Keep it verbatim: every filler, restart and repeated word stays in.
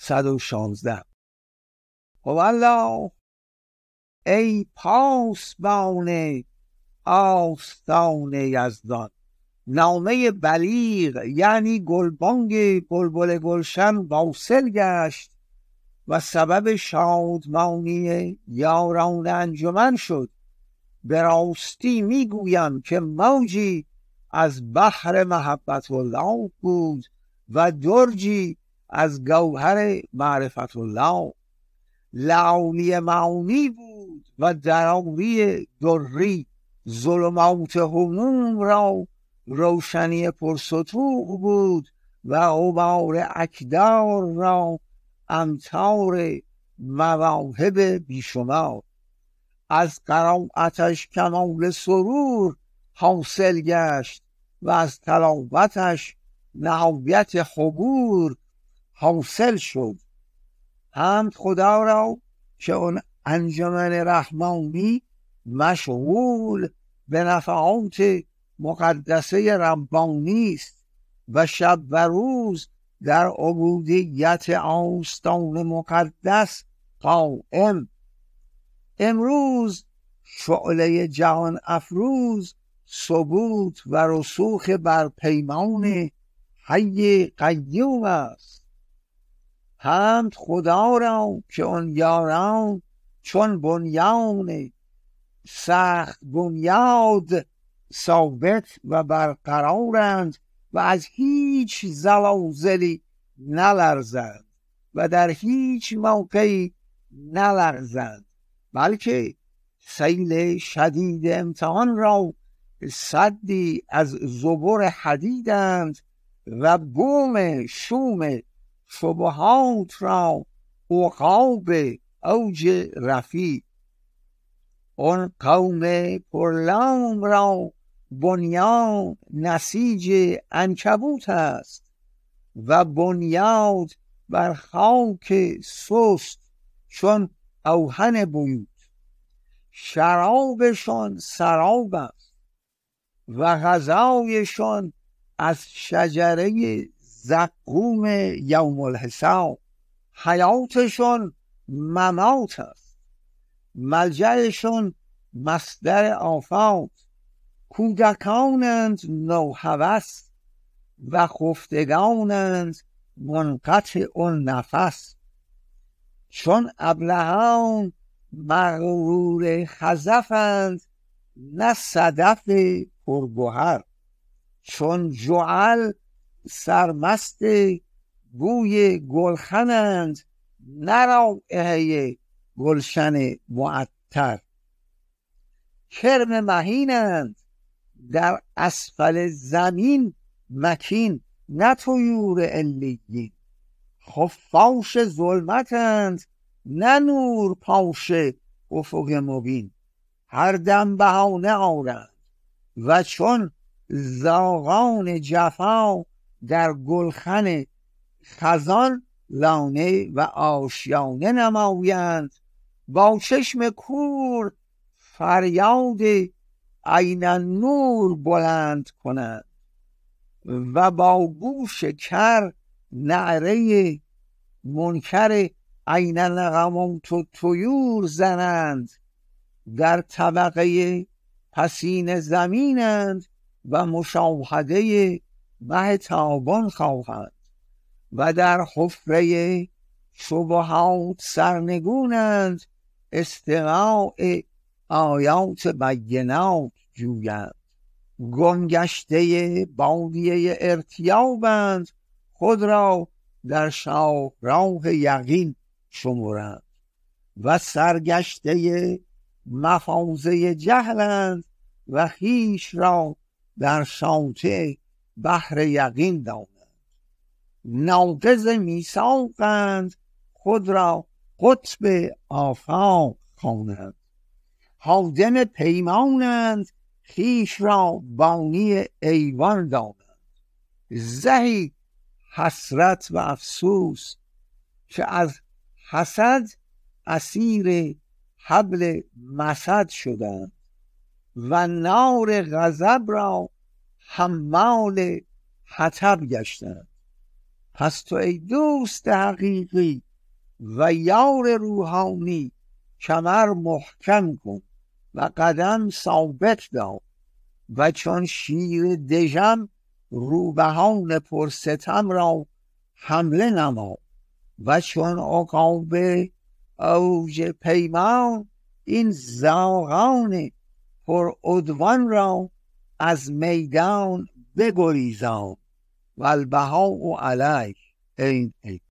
صد و شانزده. والله ای پاسبان آستان یزدان. نامه بلیغ یعنی گلبانگ بلبل گلشن واصل گشت و سبب شادمانی یاران انجمن شد. به راستی میگویم که موجی از بحر محبت الله بود و درجی از گوهر معرفت الله. لعالی معانی بود و دراوی دری. ظلمات هموم را روشنی پرسطوع بود و غبار اکدار را امطار مواهب بیشمار. از قرائتش کمال سرور حاصل گشت و از تلاوتش نهایت حبور حاصل شد. حمد خدا را که اون انجمن رحمانی مشغول به نفعات مقدسه ربانی است و شب و روز در عبودیت آستان مقدس قائم. امروز شعله جهان افروز ثبوت و رسوخ بر پیمان حی قیوم است. حمد خدا را که آن یاران چون بنیان سخت بنیاد ثابت و برقرارند و از هیچ زلازلی نلرزند و در هیچ موقعی نلرزند، بلکه سیل شدید امتحان را سدی از زبر حدیدند و بوم شوم شبهات را عقاب اوج رفیع. آن قوم پرلام را بنیان نسیج عنکبوت است و بنیاد بر خاک سست چون اوهن بیوت. شرابشان سراب است و غذایشان از شجره زقوم یوم الحساب. حیاتشان ممات است، ملجأشان مصدر آفات. کودکانند نوهوس و خفتگانند منقطع النفس. چون ابلهان مغرور خزفند نه صدف پرگوهر. چون جعل سرمست بوی گلخنند نه رایحه گلشن معطر. کرم مهینند در اسفل زمین مکین نه طیور علیین. خفاش ظلمتند نه نور پاش افق مبین. هر دم بهانه آرند و چون زاغان جفا در گلخن خزان لانه و آشیانه نمایند. با چشم کور فریاد عین نور بلند کنند و با گوش کر نعره منکر عین نغمات الطیور زنند. در طبقه پسین زمینند و مشاهده مه تابان خواهند و در حفره شبهات سرنگونند. استقاء آیات بینات جویند. گمگشته بادیه ارتیابند، خود را در شاهراه یقین شمرند و سرگشته مفازه جهلند و خویش را در شاطئ بحر یقین دانند. ناقض میثاقند، خود را قطب آفاق خوانند. هادم پیمانند، خویش را بانی ایوان دانند. زهی حسرت و افسوس که از حسد اسیر حبل مسد شدند و نار غضب را حمال حطب گشتند. پس تو ای دوست حقیقی و یار روحانی کمر محکم کن و قدم ثابت دار و چون شیر دژم روبهان پرستم را حمله نما و چون عقابه اوج پیمان این زاغان پر عدوان را از میدان بگریزان و البهاء علیک. این